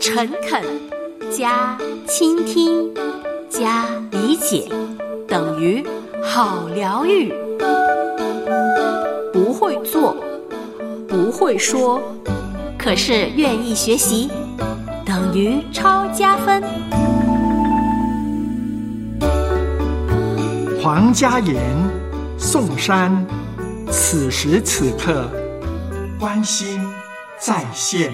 诚恳加倾听加理解等于好疗愈。不会做，不会说，可是愿意学习，等于超加分。 黄家言、宋珊，此时此刻关心在线。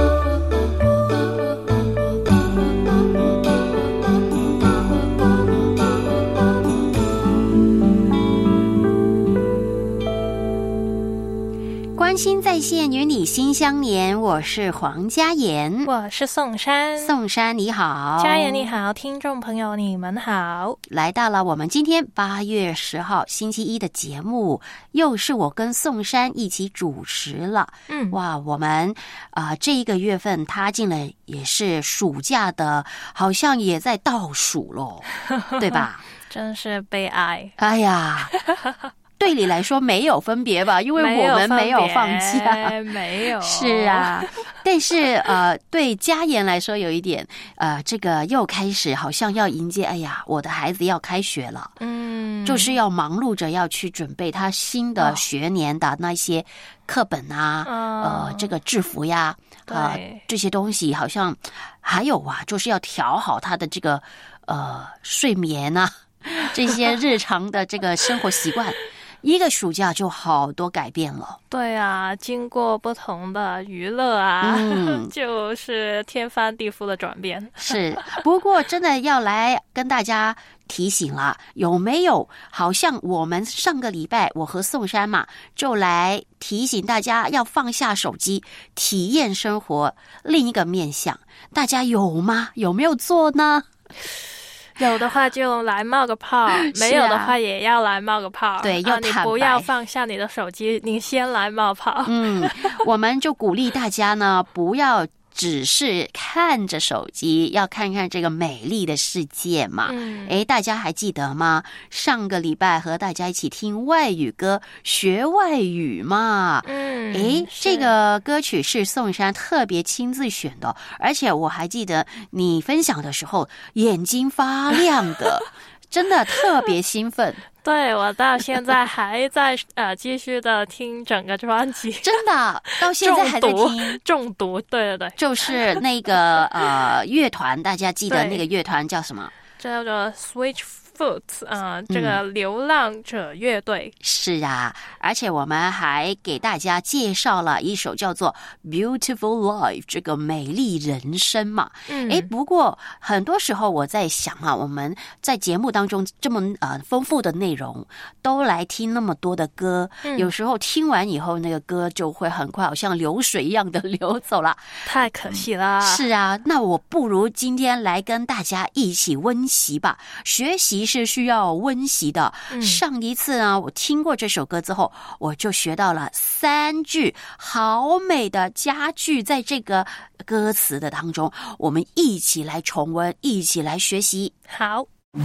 关心在线，与你心相连。我是黄家言， 我是宋珊。 宋珊你好， 家言你好，听众朋友你们好。 来到了我们今天8月10号星期一的节目，又是我跟宋珊一起主持了。哇，我们这一个月份踏进了也是暑假的，好像也在倒数咯，对吧？ 真是悲哀。 哎呀。对你来说没有分别吧，因为我们没有放假。 没有。 是啊，但是对家言来说有一点这个又开始好像要迎接，哎呀，我的孩子要开学了。就是要忙碌着要去准备他新的学年的那些课本啊，这个制服呀，这些东西好像还有就是要调好他的这个睡眠啊，这些日常的这个生活习惯。一个暑假就好多改变了。 对啊，经过不同的娱乐啊，就是天翻地覆的转变。 是，不过真的要来跟大家提醒了，有没有好像我们上个礼拜我和宋珊嘛，就来提醒大家要放下手机，体验生活另一个面向，大家有吗？有没有做呢？ 有的话就来冒个泡，没有的话也要来冒个泡。 对，要坦白， 你不要放下你的手机，你先来冒泡。 我们就鼓励大家呢，不要只是看着手机，要看看这个美丽的世界嘛。大家还记得吗？上个礼拜和大家一起听外语歌，学外语嘛。这个歌曲是宋珊特别亲自选的，而且我还记得你分享的时候眼睛发亮的，真的特别兴奋。 对，我到现在还在继续的听整个专辑， 真的到现在还在听。 中毒，对对对， 就是那个乐团，大家记得那个乐团叫什么？ 叫做 Switchfoot， 这个流浪者乐队。 是啊，而且我们还给大家介绍了一首叫做 Beautiful Life， 这个美丽人生嘛。不过很多时候我在想我们在节目当中这么丰富的内容，都来听那么多的歌，有时候听完以后那个歌就会很快好像流水一样的流走了， 太可惜了。 是啊，那我不如今天来跟大家一起温习吧。学习是需要温习的。上一次呢，我听过这首歌之后，我就学到了3句好美的佳句，在这个歌词的当中，我们一起来重温，一起来学习。 好，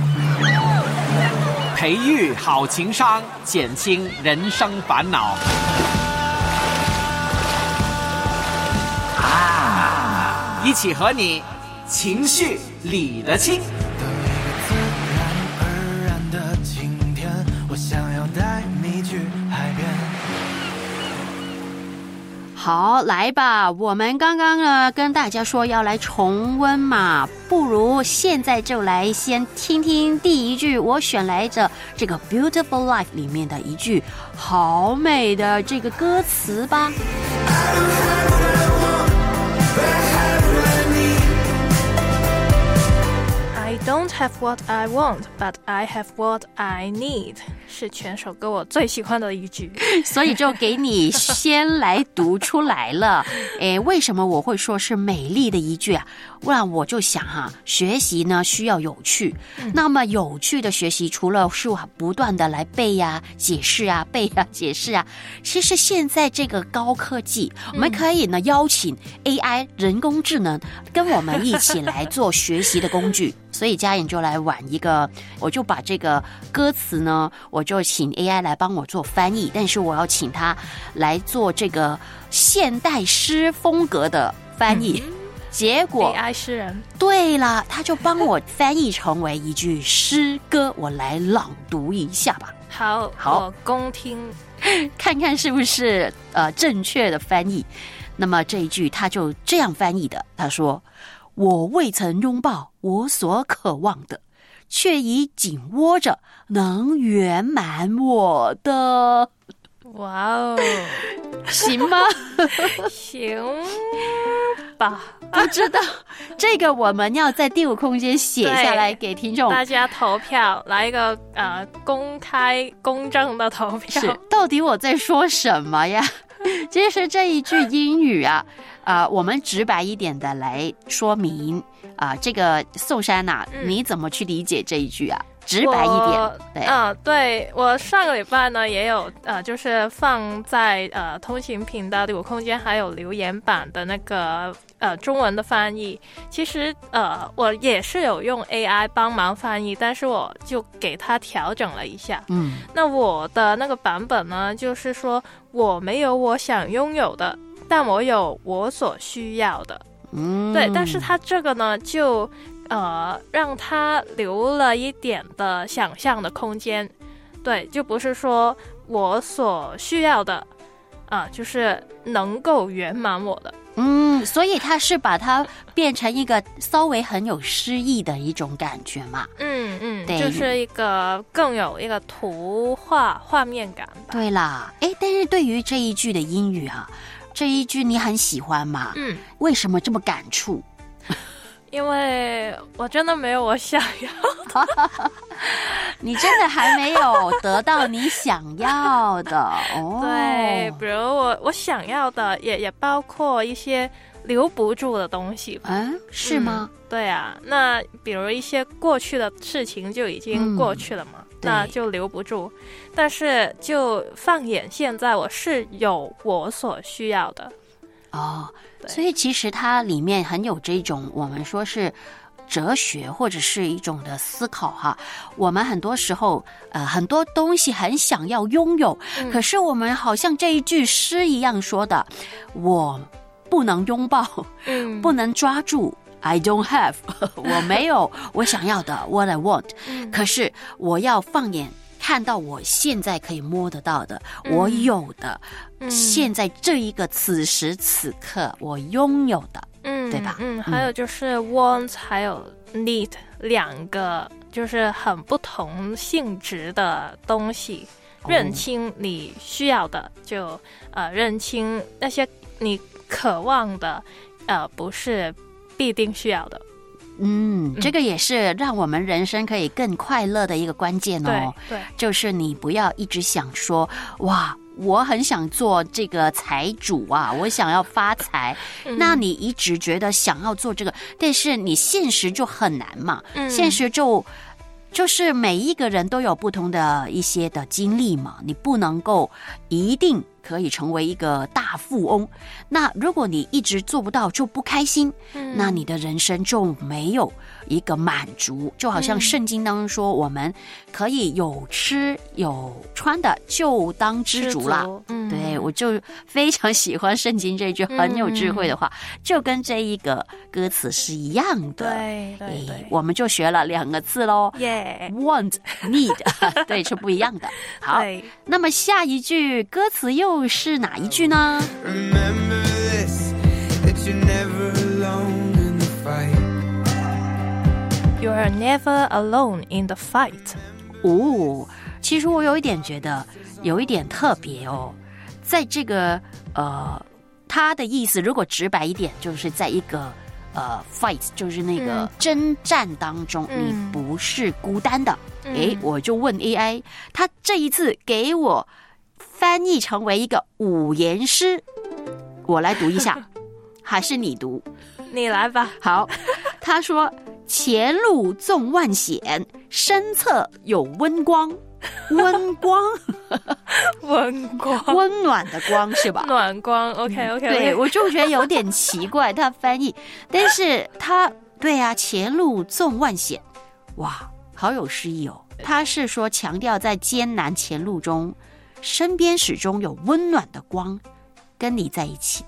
培育好情商，减轻人生烦恼。一起和你情绪理得清。 好，来吧，我们刚刚呢跟大家说要来重温嘛，不如现在就来先听听第一句我选来着这个 Beautiful Life 里面的一句好美的这个歌词吧。 I don't have what I want, but I have what I need， 是全首歌我最喜欢的一句， 所以就给你先来读出来了。为什么我会说是美丽的一句啊？不然我就想学习呢需要有趣。那么有趣的学习，除了是不断的来背呀、解释啊、背呀、解释啊，其实现在这个高科技，我们可以呢邀请 AI 人工智能跟我们一起来做学习的工具。所以家妍就来玩一个，我就把这个歌词呢，我就请 AI 来帮我做翻译，但是我要请他来做这个现代诗风格的翻译。 结果 AI 诗人， 对了，他就帮我翻译成为一句诗歌，我来朗读一下吧。 好，我恭听， 看看是不是正确的翻译。那么这一句他就这样翻译的，他说：我未曾拥抱我所渴望的，却已紧握着能圆满我的。 哇哦， 行吗？ 行吧， 不知道这个我们要在第五空间写下来给听众， 大家投票，来一个公开公正的投票。 是，到底我在说什么呀？其实这一句英语啊，我们直白一点的来说明这个宋珊啊，你怎么去理解这一句啊？直白一点，对， 对，我上个礼拜呢也有就是放在通勤频道第五空间还有留言板的那个中文的翻译。其实我也是有用 AI 帮忙翻译，但是我就给它调整了一下。那我的那个版本呢，就是说我没有我想拥有的，但我有我所需要的。对，但是它这个呢就让他留了一点的想象的空间，对，就不是说我所需要的，就是能够圆满我的。 所以他是把它变成一个稍微很有诗意的一种感觉嘛。 对，就是一个更有一个图画画面感吧。 对啦，但是对于这一句的英语这一句你很喜欢吗？为什么这么感触？ 因为我真的没有我想要的。 你真的还没有得到你想要的哦。 对，比如我想要的也包括一些留不住的东西吧。 是吗？ 对啊，那比如一些过去的事情就已经过去了嘛，那就留不住。但是就放眼现在，我是有我所需要的。 所以其实它里面很有这种我们说是哲学或者是一种的思考我们很多时候很多东西很想要拥有，可是我们好像这一句诗一样说的，我不能拥抱，不能抓住。I don't have 我没有我想要的 what I want，可是我要放眼看到我现在可以摸得到的，我有的，现在这一个此时此刻我拥有的，对吧？ 还有就是 want 还有 need 两个就是很不同性质的东西，认清你需要的，就认清那些你渴望的，不是必定需要的。 这个也是让我们人生可以更快乐的一个关键哦。 对， 就是你不要一直想说，哇，我很想做这个财主我想要发财，那你一直觉得想要做这个，但是你现实就很难嘛。现实就是每一个人都有不同的一些的经历嘛，你不能够一定可以成为一个大富翁。那如果你一直做不到就不开心，那你的人生就没有一个满足。就好像圣经当中说，我们可以有吃有穿的就当知足啦。对，我就非常喜欢圣经这句很有智慧的话，就跟这一个歌词是一样的。对，我们就学了2个字咯。Want need 对，是不一样的。好，那么下一句歌词又是哪一句呢？ Remember this, that you're never alone in the fight. You are never alone in the fight. 其实我有一点觉得有一点特别哦，在这个它的意思如果直白一点，就是在一个fight 就是那个征战当中，你不是孤单的。我就问 AI， 它这一次给我翻译成为一个5言诗，我来读一下还是你读？ 你来吧。 好，他说前路纵万险，身侧有温光。温光温暖的光是吧？ 暖光 OK 对，我就觉得有点奇怪他翻译，但是他对啊，前路纵万险，哇，好有诗意哦。他是说强调在艰难前路中，身边始终有温暖的光跟你在一起的。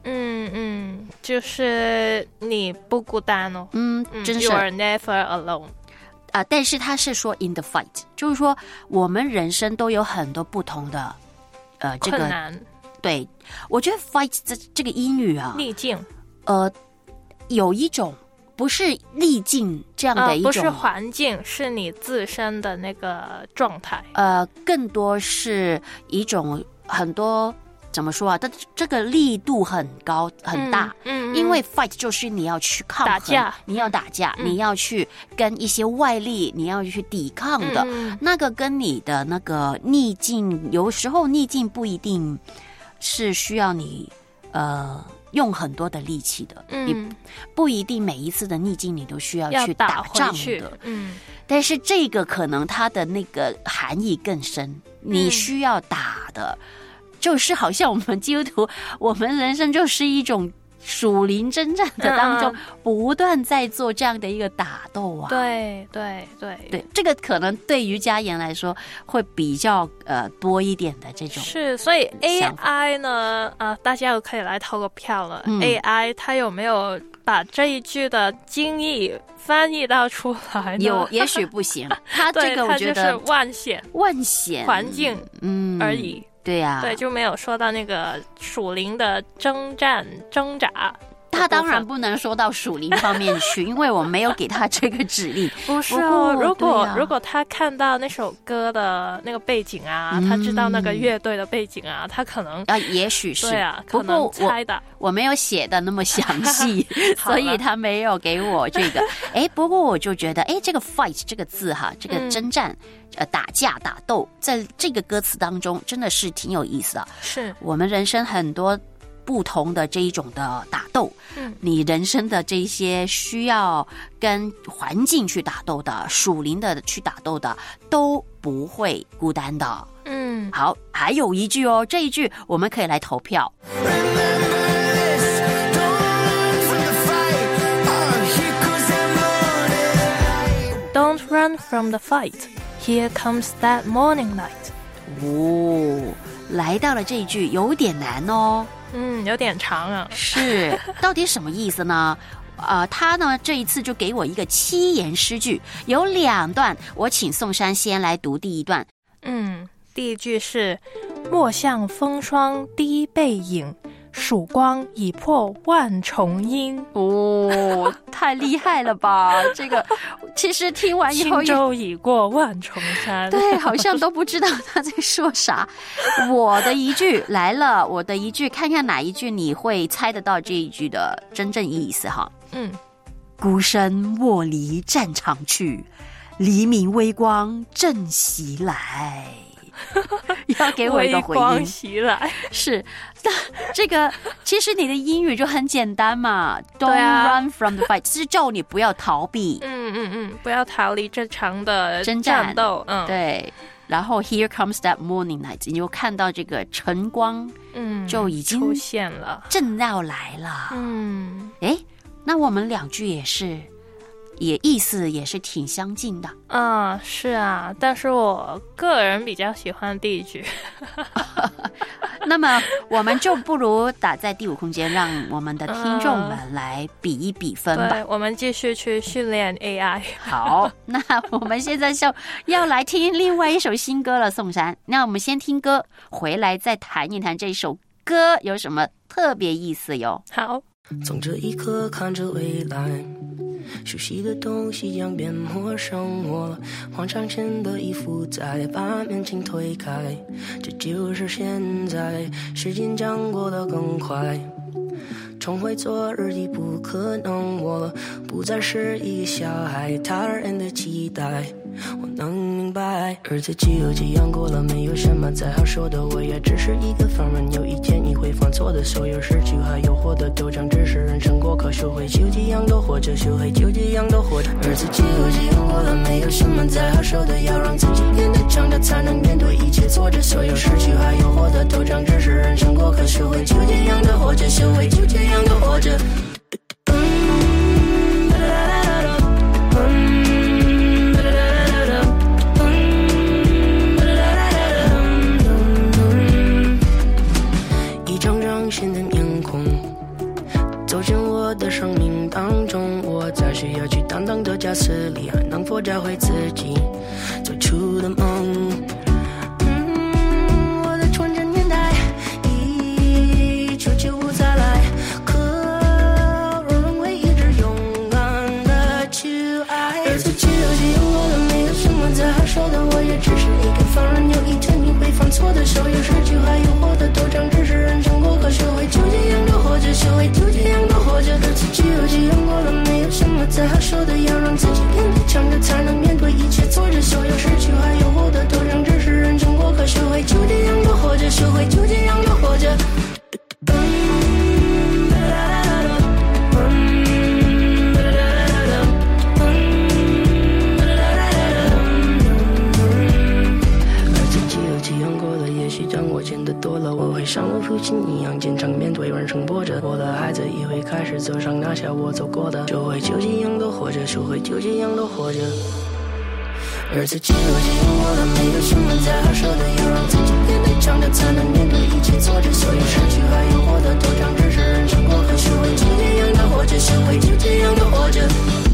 就是你不孤单哦。 真是 You are never alone。 但是他是说 in the fight， 就是说我们人生都有很多不同的这个困难。 对，我觉得 fight 这个英语啊， 逆境， 有一种不是逆境这样的一种， 不是环境，是你自身的那个状态。 更多是一种很多怎么说啊？这个力度很高很大，因为 fight 就是你要去抗衡， 打架， 你要打架，你要去跟一些外力，你要去抵抗的，那个跟你的那个逆境，有时候逆境不一定是需要你用很多的力气的，你不一定每一次的逆境你都需要去打仗的，但是这个可能它的那个含义更深，你需要打的。就是好像我们基督徒，我们人生就是一种属灵征战的当中，不断在做这样的一个打斗啊。 对， 这个可能对于家言来说会比较多一点的这种。 是，所以 AI 呢，大家又可以来投个票了。AI 它有没有把这一句的经义翻译到出来呢？ 有，也许不行。它这个我觉得就是万险环境而已。 对呀， 对，就没有说到那个属灵的征战挣扎。 他当然不能说到属灵方面去，因为我没有给他这个指令。 不是哦，如果他看到那首歌的那个背景啊，他知道那个乐队的背景啊，他可能也许是对啊，可能猜的。 我没有写的那么详细，所以他没有给我这个。不过我就觉得，这个 fight 这个字哈，这个征战。打架打斗，在这个歌词当中真的是挺有意思的。 是我们人生很多不同的这一种的打斗，你人生的这些需要跟环境去打斗的，属灵的去打斗的，都不会孤单的。好，还有一句哦，这一句我们可以来投票。 Don't run from the fight.Here comes that morning light. 来到了这一句有点难哦。 有点长啊。 是，到底什么意思呢？他呢这一次就给我一个7言诗句，有2段，我请宋珊先来读第一段。 第一句是莫向风霜低背影，曙光已破万重阴。 太厉害了吧！这个其实听完以后， 轻舟已过万重山。 对，好像都不知道他在说啥。我的一句来了，我的一句，看看哪一句你会猜得到这一句的真正意思哈。孤身莫离战场去，黎明微光正袭来。要给我一个回应。 微光袭来是，这个其实你的英语就很简单嘛。Don't run from the fight， 是叫你不要逃避。 不要逃离这场的战斗。 对。然后 Here comes that morning light， 你就看到这个晨光，就已经出现了， 正要来了。那我们2句也意思也是挺相近的。 是啊，但是我个人比较喜欢第一句。 那么我们就不如打在第5空间，让我们的听众们来比一比分吧。 对，我们继续去训练 AI。 好，那我们现在就要来听另外一首新歌了，宋珊。那我们先听歌，回来再谈一谈这首歌有什么特别意思哟。 好， 从这一刻看着未来，熟悉的东西将变陌生，我换上新的衣服，再把面镜推开，这就是现在，时间将过得更快，重回昨日已不可能，我不再是一个小孩，他人的期待我能明白，日子就这样过了，没有什么再好说的，我也只是一个凡人，有一天你会犯错的，所有失去还有获得都将只是人生过客，学会就这样的活着，学会就这样的活着，日子就这样过了，没有什么再好说的，要让自己变得强大，才能面对一切挫折，所有失去还有获得都将只是人生过客，学会就这样的活着，学会就这样的活着。一张张新的面孔， 走进我的生命当中，我再需要去担当的假设里，还能否找回自己最初的梦？我的纯真年代一出去无再来，可我仍会一直勇敢的去爱。而且只有这样我的没有什么再好说的，我也只是一个凡人，有一天你会犯错的时候，有失去还有获得，都将只是人生过客，学会就这样的活着，学会就这样的活着。而且只有这样过了，没有什么再好说的，要让自己变得强着，才能面对一切挫折，所有失去还有获得，都将只是人生过客，学会就这样的活着，学会就这样的活着。当我见得多了，我会像我父亲一样坚强面对人生波折，我的孩子也会开始走上那条我走过的，就会就这样的活着，就会就这样的活着。而且只有这样我的没有什么再好说的，要让自己变得强大，才能面对一切挫折，所有失去还有获得，都将只是人生过客，学会就这样的活着，学会就这样的活着。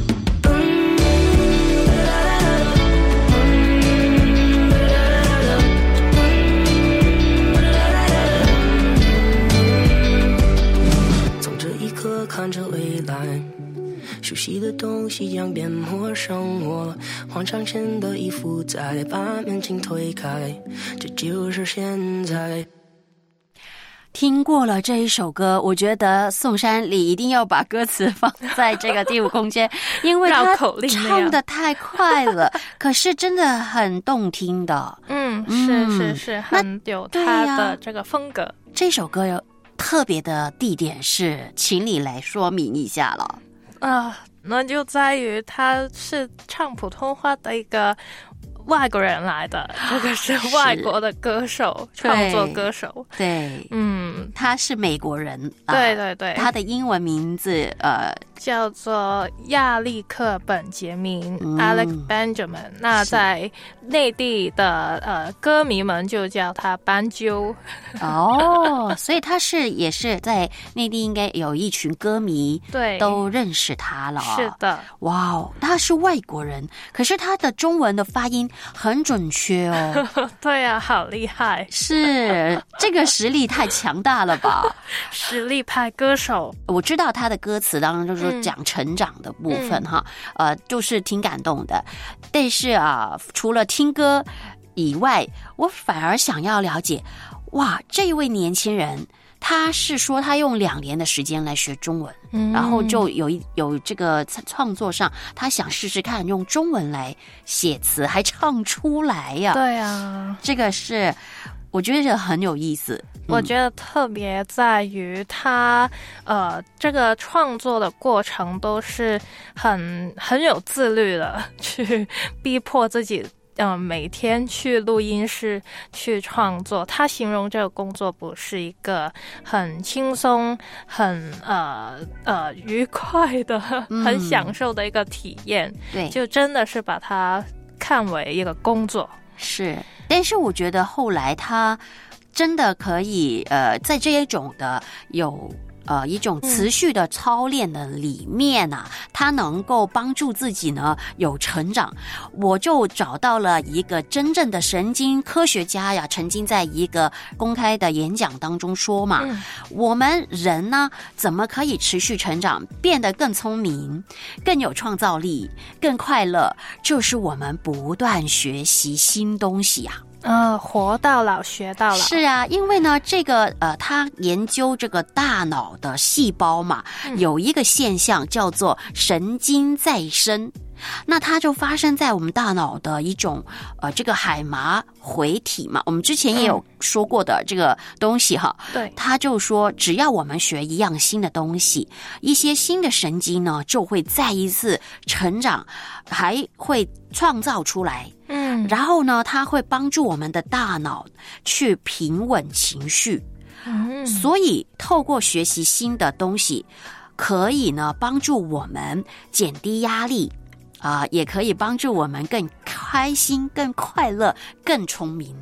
看着未来，熟悉的东西将变陌生，我换上新的衣服，再把面镜推开，这就是现在。 听过了这一首歌，我觉得宋山里一定要把歌词放在这个第五空间，因为他唱得太快了，可是真的很动听的。 是，很有他的这个风格。 这首歌有特别的地点是，请你来说明一下了。 那就在于他是唱普通话的一个外国人来的，这个是外国的歌手，创作歌手。 对，他是美国人。 对， 他的英文名字叫做亚历克本杰明 Alec Benjamin。那在内地的歌迷们就叫他斑鸠。 所以他也是在内地应该有一群歌迷，对，都认识他了。 是的， 哇，他是外国人，可是他的中文的发音很准确哦。 对啊，好厉害！ 是这个实力太强大了吧？ 实力派歌手。 我知道他的歌词当中就是讲成长的部分哈，就是挺感动的。但是除了听歌以外，我反而想要了解，哇，这一位年轻人，他是说他用2年的时间来学中文，然后就有这个创作上，他想试试看用中文来写词，还唱出来呀。 对啊， 这个是我觉得很有意思。 我觉得特别在于他这个创作的过程都是很有自律的，去逼迫自己每天去录音室去创作。他形容这个工作不是一个很轻松很愉快的很享受的一个体验，对，就真的是把它看为一个工作。 是，但是我觉得后来他真的可以在这一种的有一种持续的操练的里面啊，他能够帮助自己呢有成长。我就找到了一个真正的神经科学家呀，曾经在一个公开的演讲当中说嘛，我们人呢怎么可以持续成长，变得更聪明，更有创造力，更快乐，就是我们不断学习新东西啊。 活到老学到老。 是啊，因为呢这个他研究这个大脑的细胞嘛，有一个现象叫做神经再生。那它就发生在我们大脑的一种这个海马回体嘛，我们之前也有说过的这个东西哈。对，他就说只要我们学一样新的东西，一些新的神经呢就会再一次成长，还会创造出来。然后呢它会帮助我们的大脑去平稳情绪。所以透过学习新的东西，可以呢帮助我们减低压力也可以帮助我们更开心、更快乐、更聪明的。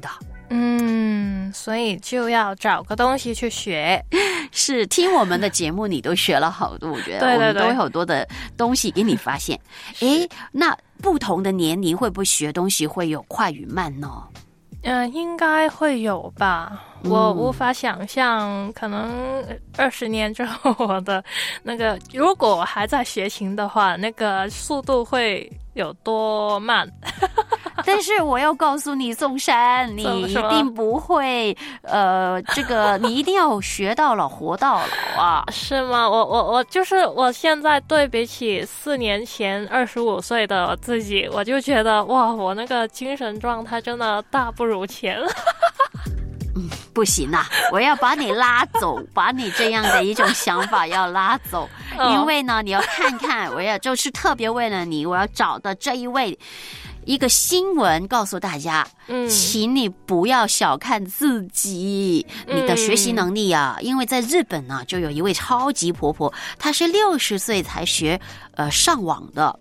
所以就要找个东西去学。 是听我们的节目，你都学了好多，我觉得对对对， 我们都有好多的东西给你发现。诶，那不同的年龄会不会学东西会有快与慢呢？ 应该会有吧。我无法想象，可能20年之后我的那个，如果我还在学琴的话，那个速度会有多慢。 但是我要告诉你，宋珊，你一定不会，这个你一定要学到老活到老啊！ 是吗？我就是我现在对比起4年前25岁的我自己，我就觉得哇，我那个精神状态真的大不如前。 不行啊，我要把你拉走，把你这样的一种想法要拉走，因为呢，你要看看，我要就是特别为了你，我要找的这一个新闻告诉大家，请你不要小看自己，你的学习能力啊，因为在日本呢，就有一位超级婆婆，她是60岁才学上网的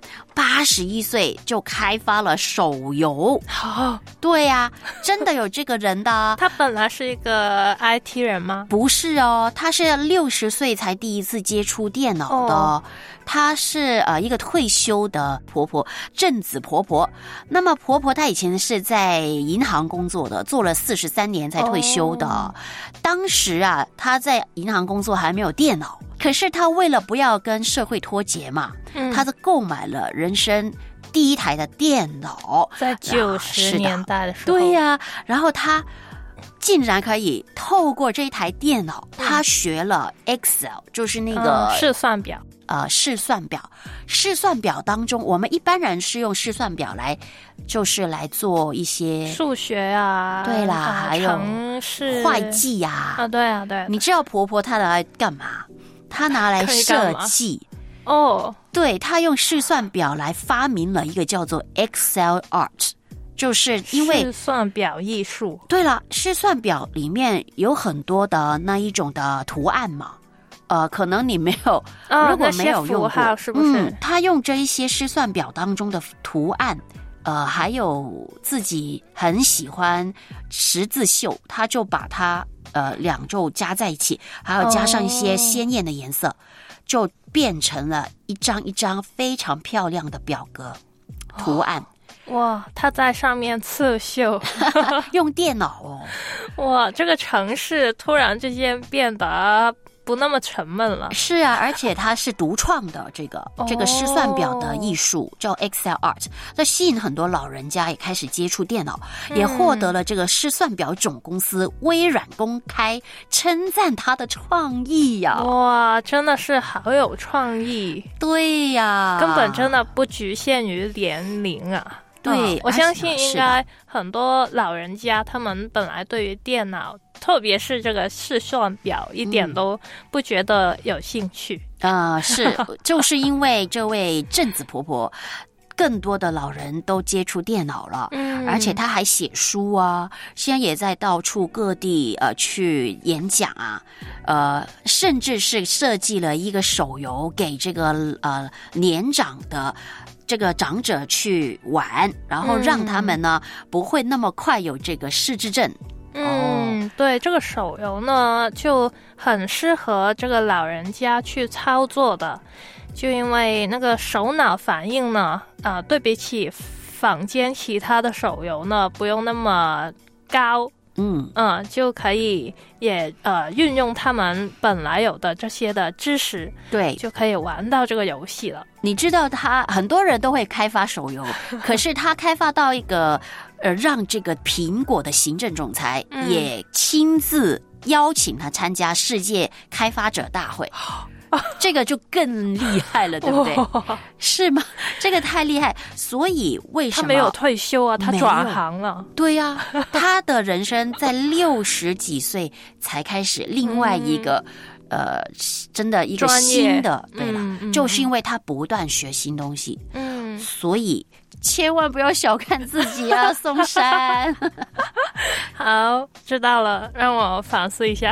，81岁就开发了手游。对呀，真的有这个人的。 她本来是一个 IT 人吗？ 不是哦，她是60岁才第一次接触电脑的。她是一个退休的婆婆，正子婆婆。那么婆婆她以前是在银行工作的，做了43年才退休的。当时啊，她在银行工作还没有电脑，可是她为了不要跟社会脱节嘛，她就购买了人生第一台的电脑， 在90年代的时候。 对呀，然后她竟然可以透过这一台电脑，她学了 Excel， 就是那个试算表。 试算表当中，我们一般人是用试算表就是来做一些数学啊， 对啦，还有会计啊， 对啊，对。 你知道婆婆她拿来干嘛？她拿来设计。对，她用试算表来发明了一个叫做 Excel Art。就是因为试算表艺术。 对了，试算表里面有很多的那一种的图案嘛。可能你没有，如果没有用过， 是不是？ 他用这一些试算表当中的图案，还有自己很喜欢十字绣，他就把它两轴加在一起，还有加上一些鲜艳的颜色，就变成了一张一张非常漂亮的表格图案。 哇，他在上面刺绣， 用电脑哦。 哇，这个城市突然之间变得不那么沉闷了。 是啊，而且它是独创的这个试算表的艺术，叫 Excel Art， 这吸引很多老人家也开始接触电脑，也获得了这个试算表总公司微软公开称赞他的创意呀。 哇，真的是好有创意。 对呀， 根本真的不局限于年龄啊。 对， 我相信应该很多老人家他们本来对于电脑，特别是这个试算表一点都不觉得有兴趣。 是，就是因为这位正子婆婆更多的老人都接触电脑了，而且她还写书啊，现在也在到处各地去演讲啊，甚至是设计了一个手游给这个年长的这个长者去玩，然后让他们呢不会那么快有这个失智症。 对，这个手游呢就很适合这个老人家去操作的，就因为那个手脑反应呢，对比起坊间其他的手游呢，不用那么高。就可以也运用他们本来有的这些的知识， 对， 就可以玩到这个游戏了。 你知道很多人都会开发手游，可是他开发到一个让这个苹果的行政总裁也亲自邀请他参加世界开发者大会。这个就更厉害了，对不对？是吗？这个太厉害，所以为什么他没有退休啊？他转行了。 对呀，他的人生在60几岁才开始另外一个真的一个新的，对了，就是因为他不断学新东西，所以千万不要小看自己啊，松山。 好，知道了，让我反思一下。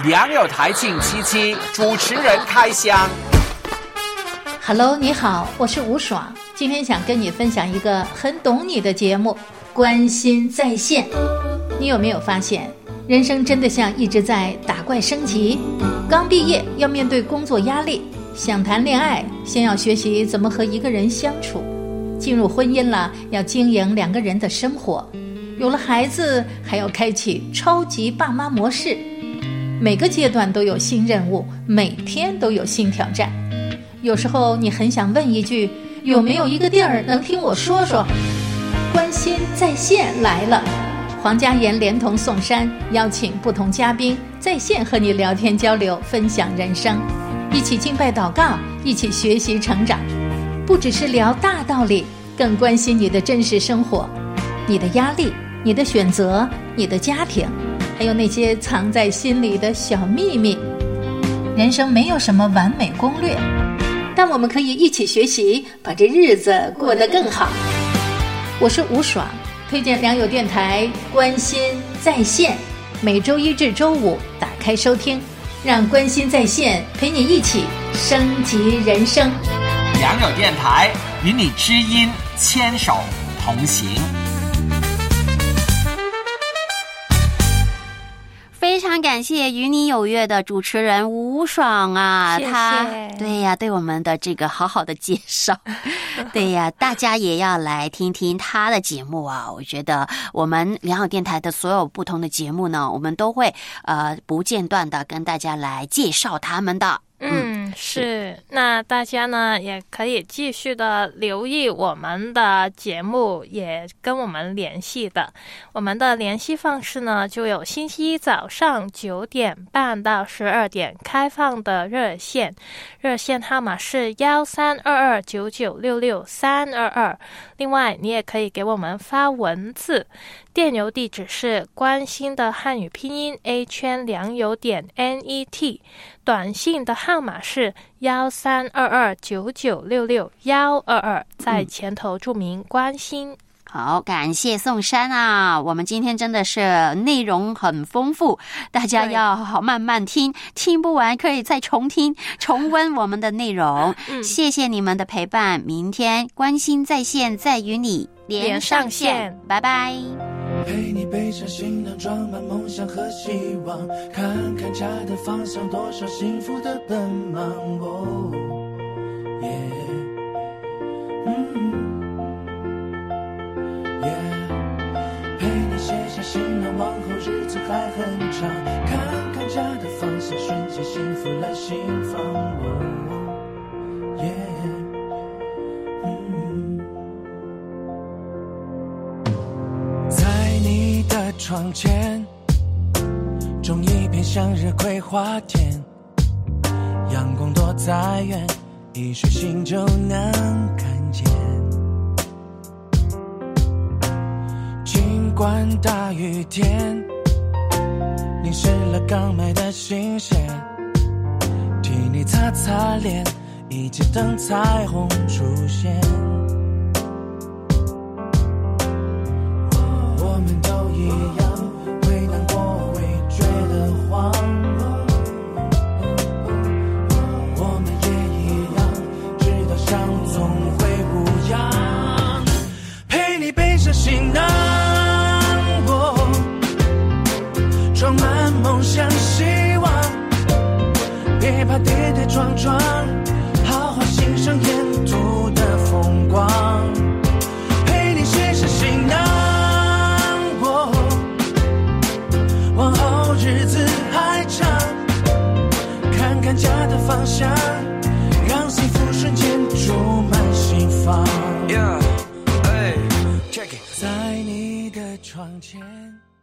良友台庆77主持人开箱。 Hello， 你好，我是吴爽，今天想跟你分享一个很懂你的节目，关心在线。你有没有发现，人生真的像一直在打怪升级？刚毕业要面对工作压力，想谈恋爱先要学习怎么和一个人相处，进入婚姻了要经营2个人的生活，有了孩子还要开启超级爸妈模式。每个阶段都有新任务，每天都有新挑战。有时候你很想问一句，有没有一个地儿能听我说说？关心在线来了，黄家妍连同宋珊邀请不同嘉宾在线和你聊天交流，分享人生，一起敬拜祷告，一起学习成长。不只是聊大道理，更关心你的真实生活，你的压力，你的选择，你的家庭，还有那些藏在心里的小秘密。人生没有什么完美攻略，但我们可以一起学习，把这日子过得更好。我是吴爽，推荐良友电台关心在线，每周1至周5打开收听，让关心在线陪你一起升级人生。 良友电台与你知音牵手同行。 非常感谢与你有约的主持人吴爽啊， 谢谢。 他对呀，对我们的这个好好的介绍，对呀，大家也要来听听他的节目啊。我觉得我们良友电台的所有不同的节目呢，我们都会不间断的跟大家来介绍他们的。 是。那大家呢也可以继续的留意我们的节目，也跟我们联系的。我们的联系方式呢，就有星期一早上9点半到12点开放的热线，热线号码是13229966-322。另外，你也可以给我们发文字，电邮地址是关心的汉语拼音 a 圈良友.net， 短信的号码是13229966-122，在前头注明关心。 好，感谢宋珊啊！我们今天真的是内容很丰富，大家要好好慢慢听，听不完可以再重听、重温我们的内容。谢谢你们的陪伴，明天关心在线再与你连上线，拜拜。 陪你背上行囊，装满梦想和希望，看看家的方向，多少幸福的奔忙。哦，陪你写下行囊，往后日子还很长，看看家的方向，瞬间幸福了心房。哦，在你的窗前种一片向日葵花田，阳光多在远，一睡醒就能看见。尽管大雨天淋湿了刚买的新鞋，替你擦擦脸，一起等彩虹出现。我们都一样，会难过，会觉得慌，我们也一样，知道伤总会无恙。陪你背上行囊，装满梦想希望，别怕跌跌撞撞，好好欣赏沿途的风光。陪你写下行囊，往后日子还长，看看家的方向，让幸福瞬间注满心房。在你的窗前。